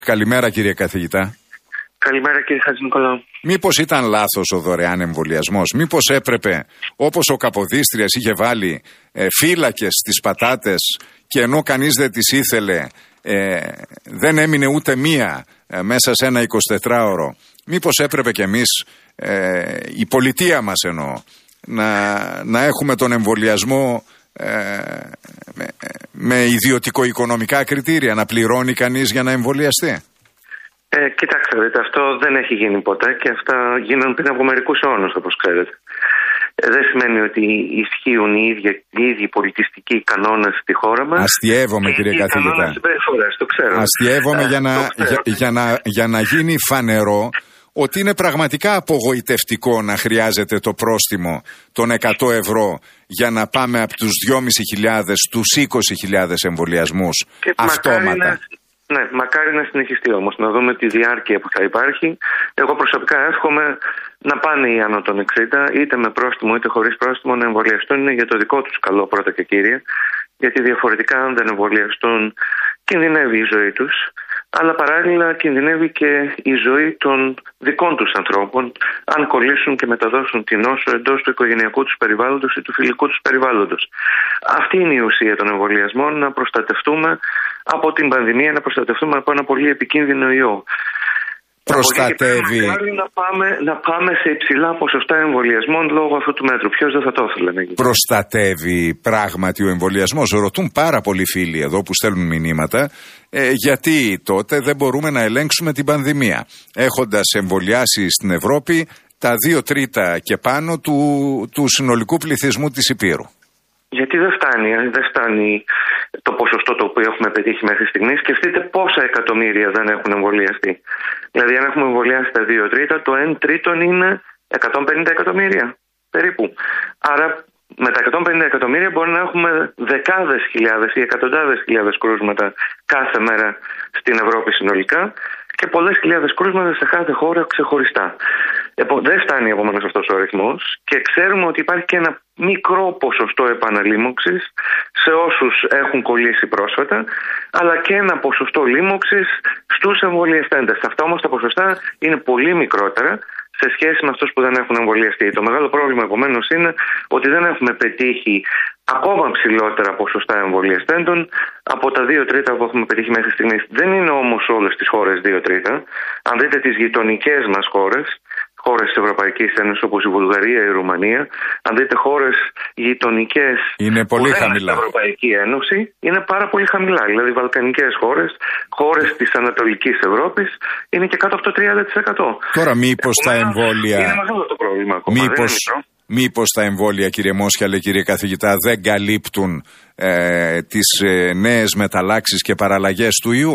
Καλημέρα κύριε καθηγητά. Καλημέρα κύριε Χατζηνικολάου. Μήπως ήταν λάθος ο δωρεάν εμβολιασμός? Μήπως έπρεπε, όπως ο Καποδίστριας είχε βάλει φύλακες στις πατάτες και ενώ κανείς δεν τις ήθελε, δεν έμεινε ούτε μία μέσα σε ένα 24ωρο. Μήπως έπρεπε κι εμείς, η πολιτεία μας εννοώ, να έχουμε τον εμβολιασμό με ιδιωτικο-οικονομικά κριτήρια, να πληρώνει κανείς για να εμβολιαστεί? Κοιτάξτε, αυτό δεν έχει γίνει ποτέ και αυτά γίνανε πριν από μερικούς αιώνες, όπως ξέρετε. Δεν σημαίνει ότι ισχύουν οι ίδιοι πολιτιστικοί κανόνες στη χώρα μας. Αστιεύομαι κύριε καθηγητά. Το ξέρω. Αστιεύομαι για να γίνει φανερό ότι είναι πραγματικά απογοητευτικό να χρειάζεται το πρόστιμο των 100 ευρώ για να πάμε από τους 2.500 στους 20.000 εμβολιασμούς αυτόματα. Ναι, μακάρι να συνεχιστεί όμως, να δούμε τη διάρκεια που θα υπάρχει. Εγώ προσωπικά εύχομαι να πάνε οι άνω των 60, είτε με πρόστιμο είτε χωρίς πρόστιμο, να εμβολιαστούν. Είναι για το δικό τους καλό πρώτα και κύρια, γιατί διαφορετικά αν δεν εμβολιαστούν κινδυνεύει η ζωή τους, αλλά παράλληλα κινδυνεύει και η ζωή των δικών τους ανθρώπων αν κολλήσουν και μεταδώσουν την νόσο εντός του οικογενειακού τους περιβάλλοντος ή του φιλικού τους περιβάλλοντος. Αυτή είναι η ουσία των εμβολιασμών, να προστατευτούμε από την πανδημία, να προστατευτούμε από ένα πολύ επικίνδυνο ιό. Προστατεύει. Να πάμε σε υψηλά ποσοστά εμβολιασμών λόγω αυτού του μέτρου. Ποιος δεν θα το ήθελε να γίνει? Προστατεύει πράγματι ο εμβολιασμός? Ρωτούν πάρα πολλοί φίλοι εδώ που στέλνουν μηνύματα, γιατί τότε δεν μπορούμε να ελέγξουμε την πανδημία, έχοντας εμβολιάσει στην Ευρώπη τα 2/3 και πάνω του συνολικού πληθυσμού της Υπήρου. Γιατί δεν φτάνει το ποσοστό το οποίο έχουμε πετύχει μέχρι στιγμής. Σκεφτείτε πόσα εκατομμύρια δεν έχουν εμβολιαστεί. Δηλαδή, αν έχουμε εμβολιάσει τα 2/3, το 1/3 είναι 150 εκατομμύρια περίπου. Άρα, με τα 150 εκατομμύρια μπορεί να έχουμε δεκάδες χιλιάδες ή εκατοντάδες χιλιάδες κρούσματα κάθε μέρα στην Ευρώπη συνολικά και πολλές χιλιάδες κρούσματα σε κάθε χώρα ξεχωριστά. Δεν φτάνει επομένως αυτός ο αριθμός και ξέρουμε ότι υπάρχει και ένα μικρό ποσοστό επαναλήμωξης σε όσους έχουν κολλήσει πρόσφατα, αλλά και ένα ποσοστό λήμωξης στους εμβολιαστέντες. Αυτά όμως τα ποσοστά είναι πολύ μικρότερα σε σχέση με αυτούς που δεν έχουν εμβολιαστεί. Το μεγάλο πρόβλημα επομένως είναι ότι δεν έχουμε πετύχει ακόμα ψηλότερα ποσοστά εμβολιαστέντων από τα 2/3 που έχουμε πετύχει μέχρι στιγμής. Δεν είναι όμως όλες τις χώρες 2/3. Αν δείτε τις γειτονικές μας χώρες της Ευρωπαϊκής Ένωσης όπως η Βουλγαρία, η Ρουμανία, αν δείτε χώρες γειτονικές είναι πολύ χαμηλά. Στην Ευρωπαϊκή Ένωση είναι πάρα πολύ χαμηλά. Δηλαδή βαλκανικές χώρες της Ανατολικής Ευρώπης είναι και κάτω από το 30%. Τώρα μήπως τα εμβόλια... Είναι μεγάλο το πρόβλημα ακόμα. Μήπως τα εμβόλια, κύριε Μόσχαλε, κύριε καθηγητά, δεν καλύπτουν τις νέες μεταλλάξεις και παραλλαγές του ιού?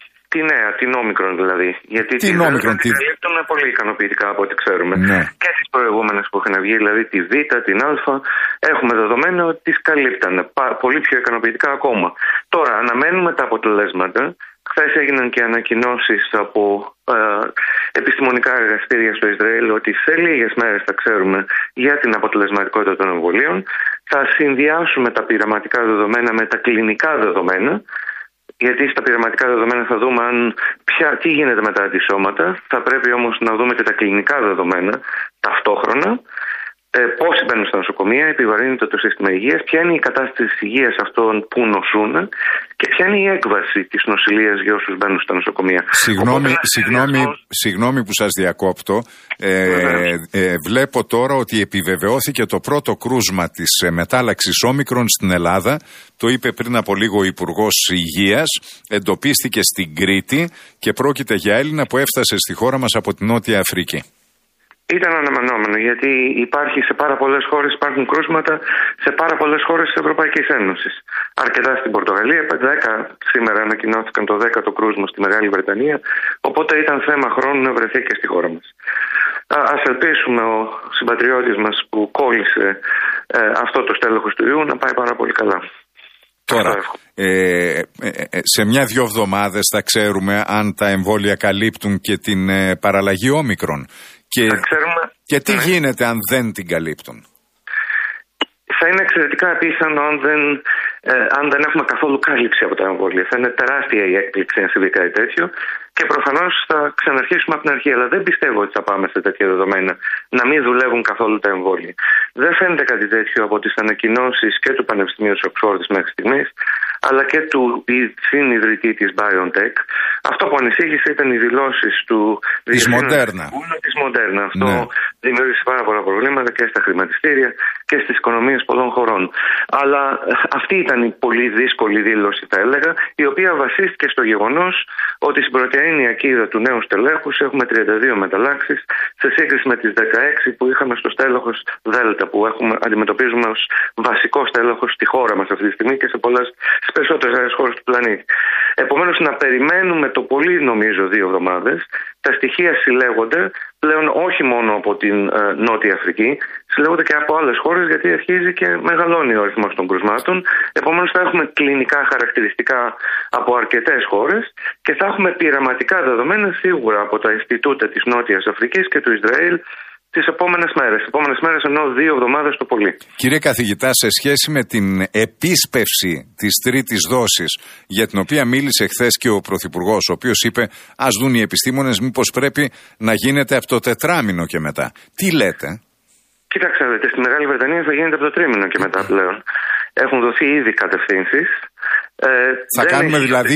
Την όμικρον δηλαδή. Γιατί την όμικρον την καλύπτουν πολύ ικανοποιητικά από ό,τι ξέρουμε. Ναι. Και τις προηγούμενες που είχαν βγει, δηλαδή τη Β, την Α, έχουμε δεδομένο ότι τις καλύπτανε πολύ πιο ικανοποιητικά ακόμα. Τώρα αναμένουμε τα αποτελέσματα. Χθες έγιναν και ανακοινώσεις από επιστημονικά εργαστήρια στο Ισραήλ ότι σε λίγες μέρες θα ξέρουμε για την αποτελεσματικότητα των εμβολίων. Θα συνδυάσουμε τα πειραματικά δεδομένα με τα κλινικά δεδομένα. Γιατί στα πειραματικά δεδομένα θα δούμε τι γίνεται με τα αντισώματα. Θα πρέπει όμως να δούμε και τα κλινικά δεδομένα ταυτόχρονα. Πόσοι μπαίνουν στα νοσοκομεία, επιβαρύνεται το σύστημα υγείας, ποια είναι η κατάσταση της υγείας αυτών που νοσούν και ποια είναι η έκβαση της νοσηλείας για όσους μπαίνουν στα νοσοκομεία. Συγγνώμη που σας διακόπτω. Βλέπω τώρα ότι επιβεβαιώθηκε το πρώτο κρούσμα της μετάλλαξης όμικρον στην Ελλάδα. Το είπε πριν από λίγο ο Υπουργός Υγείας. Εντοπίστηκε στην Κρήτη και πρόκειται για Έλληνα που έφτασε στη χώρα μας από την Νότια Αφρική. Ήταν αναμενόμενο, γιατί υπάρχουν κρούσματα σε πάρα πολλές χώρες της Ευρωπαϊκής Ένωσης. Αρκετά στην Πορτογαλία, 10 σήμερα ανακοινώθηκαν το 10ο κρούσμα στη Μεγάλη Βρετανία, οπότε ήταν θέμα χρόνου να βρεθεί και στη χώρα μας. Ας ελπίσουμε ο συμπατριώτης μας που κόλλησε αυτό το στέλεχος του ιού να πάει πάρα πολύ καλά. Τώρα, σε 1-2 εβδομάδες θα ξέρουμε αν τα εμβόλια καλύπτουν και την παραλλαγή όμικρον. Και τι γίνεται αν δεν την καλύπτουν? Θα είναι εξαιρετικά απίθανο αν δεν έχουμε καθόλου κάλυψη από τα εμβόλια. Θα είναι τεράστια η έκπληξη αν συμβεί κάτι τέτοιο και προφανώς θα ξαναρχίσουμε από την αρχή. Αλλά δεν πιστεύω ότι θα πάμε σε τέτοια δεδομένα να μην δουλεύουν καθόλου τα εμβόλια. Δεν φαίνεται κάτι τέτοιο από τις ανακοινώσεις και του Πανεπιστημίου της Οξφόρδης μέχρι στιγμής, αλλά και του συνιδρυτή της BioNTech. Αυτό που ανησύχησε ήταν οι δηλώσεις του της Moderna. Αυτό δημιούργησε πάρα πολλά προβλήματα και στα χρηματιστήρια και στις οικονομίες πολλών χωρών. Αλλά αυτή ήταν η πολύ δύσκολη δήλωση, θα έλεγα, η οποία βασίστηκε στο γεγονός ότι στην πρωτεΐνη ακίδα του νέου στελέχους έχουμε 32 μεταλλάξεις σε σύγκριση με τις 16 που είχαμε στο στέλεχος Δέλτα, που αντιμετωπίζουμε ως βασικό στέλεχος στη χώρα μας αυτή τη στιγμή και στις περισσότερες άλλες χώρες του πλανήτη. Επομένως, να περιμένουμε το πολύ, νομίζω, 2 εβδομάδες. Τα στοιχεία συλλέγονται πλέον όχι μόνο από την Νότια Αφρική, συλλέγονται και από άλλες χώρες, γιατί αρχίζει και μεγαλώνει ο αριθμός των κρουσμάτων. Επομένως, θα έχουμε κλινικά χαρακτηριστικά από αρκετές χώρες και θα έχουμε πειραματικά δεδομένα σίγουρα από τα Ινστιτούτα της Νότιας Αφρικής και του Ισραήλ τις επόμενες μέρες. Επόμενες μέρες εννοώ 2 εβδομάδες το πολύ. Κύριε καθηγητά, σε σχέση με την επίσπευση της τρίτης δόσης, για την οποία μίλησε χθες και ο Πρωθυπουργός, ο οποίος είπε ας δουν οι επιστήμονες μήπως πρέπει να γίνεται από το τετράμινο και μετά. Τι λέτε? Κοίταξε, στη Μεγάλη Βρετανία θα γίνεται από το τρίμηνο και μετά πλέον. Έχουν δοθεί ήδη κατευθύνσεις. Θα κάνουμε δηλαδή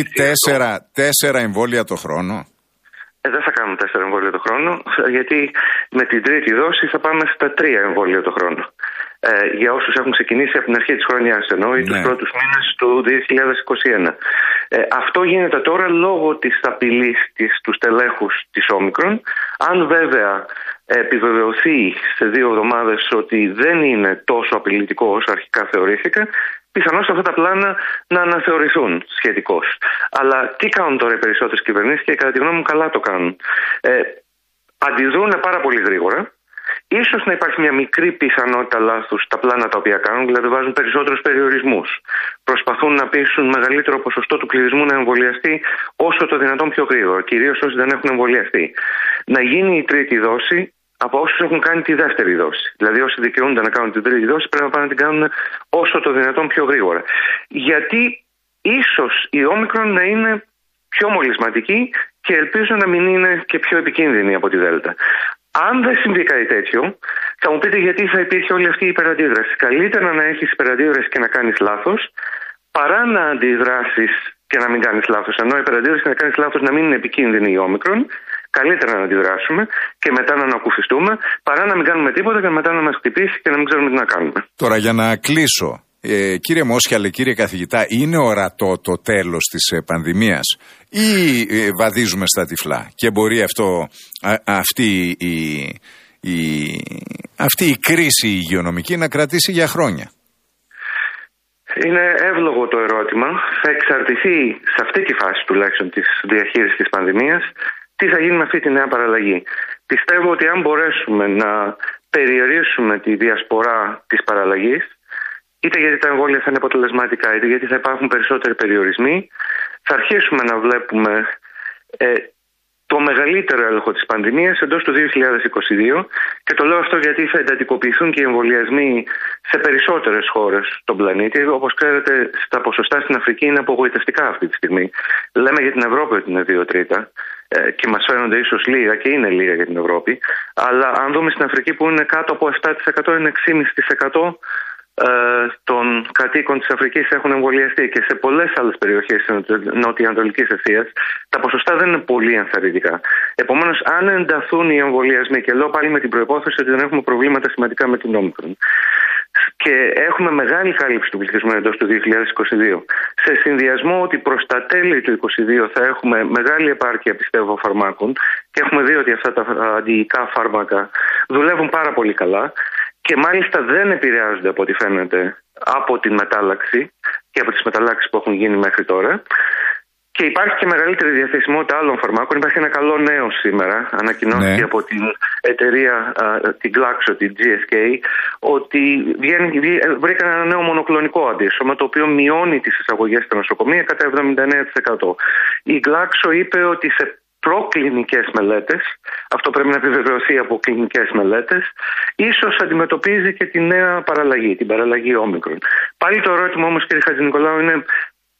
4 εμβόλια το χρόνο? Δεν θα κάνουμε 4 εμβόλια το χρόνο, γιατί με την τρίτη δόση θα πάμε στα 3 εμβόλια το χρόνο. Για όσους έχουν ξεκινήσει από την αρχή της χρονιάς, εννοώ, ή τους πρώτους μήνες του 2021. Αυτό γίνεται τώρα λόγω της απειλής του στελέχους της Όμικρον. Αν βέβαια επιβεβαιωθεί σε 2 εβδομάδες ότι δεν είναι τόσο απειλητικό όσο αρχικά θεωρήθηκα, πιθανώς αυτά τα πλάνα να αναθεωρηθούν σχετικώς. Αλλά τι κάνουν τώρα οι περισσότερες κυβερνήσεις και κατά τη γνώμη μου καλά το κάνουν? Αντιδρούν πάρα πολύ γρήγορα. Ίσως να υπάρχει μια μικρή πιθανότητα λάθους στα πλάνα τα οποία κάνουν, δηλαδή βάζουν περισσότερους περιορισμούς. Προσπαθούν να πείσουν μεγαλύτερο ποσοστό του πληθυσμού να εμβολιαστεί όσο το δυνατόν πιο γρήγορα, κυρίως όσοι δεν έχουν εμβολιαστεί. Να γίνει η τρίτη δόση από όσους έχουν κάνει τη δεύτερη δόση. Δηλαδή, όσοι δικαιούνται να κάνουν την τρίτη δόση πρέπει να πάνε να την κάνουν όσο το δυνατόν πιο γρήγορα. Γιατί ίσως η Όμικρον να είναι πιο μολυσματική και ελπίζω να μην είναι και πιο επικίνδυνη από τη Δέλτα. Αν δεν συμβεί κάτι τέτοιο, θα μου πείτε γιατί θα υπήρχε όλη αυτή η υπεραντίδραση. Καλύτερα να έχεις υπεραντίδραση και να κάνεις λάθος, παρά να αντιδράσεις και να μην κάνεις λάθος. Ενώ η υπεραντίδραση και να κάνεις λάθος να μην είναι επικίνδυνη η Όμικρον, καλύτερα να αντιδράσουμε και μετά να ανακουφιστούμε, παρά να μην κάνουμε τίποτα και μετά να μας χτυπήσει και να μην ξέρουμε τι να κάνουμε. Τώρα, για να κλείσω, κύριε Μόσχαλε, κύριε καθηγητά, είναι ορατό το τέλος της πανδημίας ή βαδίζουμε στα τυφλά και μπορεί αυτή η κρίση υγειονομική να κρατήσει για χρόνια? Είναι εύλογο το ερώτημα. Θα εξαρτηθεί σε αυτή τη φάση τουλάχιστον της διαχείρισης της πανδημίας τι θα γίνει με αυτή τη νέα παραλλαγή. Πιστεύω ότι αν μπορέσουμε να περιορίσουμε τη διασπορά της παραλλαγής, είτε γιατί τα εμβόλια θα είναι αποτελεσματικά, είτε γιατί θα υπάρχουν περισσότεροι περιορισμοί, θα αρχίσουμε να βλέπουμε το μεγαλύτερο έλεγχο της πανδημίας εντός του 2022, και το λέω αυτό γιατί θα εντατικοποιηθούν και οι εμβολιασμοί σε περισσότερες χώρες στον πλανήτη. Όπως ξέρετε, τα ποσοστά στην Αφρική είναι απογοητευτικά αυτή τη στιγμή. Λέμε για την Ευρώπη ότι είναι 2/3 και μας φαίνονται ίσως λίγα, και είναι λίγα για την Ευρώπη, αλλά αν δούμε στην Αφρική που είναι κάτω από 7%, είναι 6,5% των κατοίκων της Αφρικής έχουν εμβολιαστεί, και σε πολλές άλλες περιοχές της Νοτιοανατολικής Ασίας τα ποσοστά δεν είναι πολύ ενθαρρυντικά. Επομένως, αν ενταθούν οι εμβολιασμοί, και λέω πάλι με την προϋπόθεση ότι δεν έχουμε προβλήματα σημαντικά με την Όμικρον, και έχουμε μεγάλη κάλυψη του πληθυσμού εντός του 2022, σε συνδυασμό ότι προς τα τέλη του 2022 θα έχουμε μεγάλη επάρκεια, πιστεύω, φαρμάκων, και έχουμε δει ότι αυτά τα αντιϊκά φάρμακα δουλεύουν πάρα πολύ καλά και μάλιστα δεν επηρεάζονται από ό,τι φαίνεται από την μετάλλαξη και από τις μεταλλάξεις που έχουν γίνει μέχρι τώρα, και υπάρχει και μεγαλύτερη διαθεσιμότητα άλλων φαρμάκων. Υπάρχει ένα καλό νέο σήμερα, ανακοινώθηκε από την εταιρεία, την Glaxo, την GSK, ότι βρήκαν ένα νέο μονοκλονικό αντίσωμα, το οποίο μειώνει τις εισαγωγές στα νοσοκομεία κατά 79%. Η Glaxo είπε ότι σε προκλινικές μελέτες, αυτό πρέπει να επιβεβαιωθεί από κλινικές μελέτες, ίσως αντιμετωπίζει και τη νέα παραλλαγή, την παραλλαγή Όμικρον. Πάλι το ερώτημα όμως, κύριε Χατζηνικολάου, είναι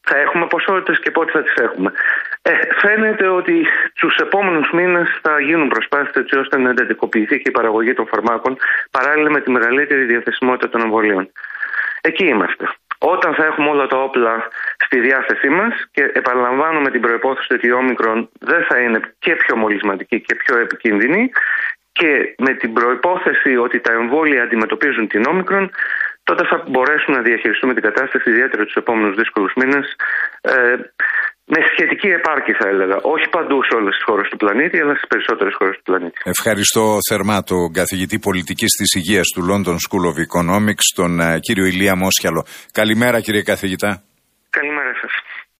θα έχουμε ποσότητες και πότε θα τις έχουμε. Φαίνεται ότι στους επόμενους μήνες θα γίνουν προσπάθειες έτσι ώστε να εντατικοποιηθεί και η παραγωγή των φαρμάκων παράλληλα με τη μεγαλύτερη διαθεσιμότητα των εμβολίων. Εκεί είμαστε. Όταν θα έχουμε όλα τα όπλα στη διάθεσή μας και επαναλαμβάνω με την προϋπόθεση ότι η όμικρον δεν θα είναι και πιο μολυσματική και πιο επικίνδυνη και με την προϋπόθεση ότι τα εμβόλια αντιμετωπίζουν την όμικρον, τότε θα μπορέσουμε να διαχειριστούμε την κατάσταση ιδιαίτερα τους επόμενους δύσκολους μήνες με σχετική επάρκεια θα έλεγα. Όχι παντού σε όλες τις χώρες του πλανήτη, αλλά στις περισσότερες χώρες του πλανήτη. Ευχαριστώ θερμά τον καθηγητή πολιτικής της υγείας του London School of Economics, τον κύριο Ηλία Μόσχιαλο. Καλημέρα κύριε καθηγητά. Καλημέρα.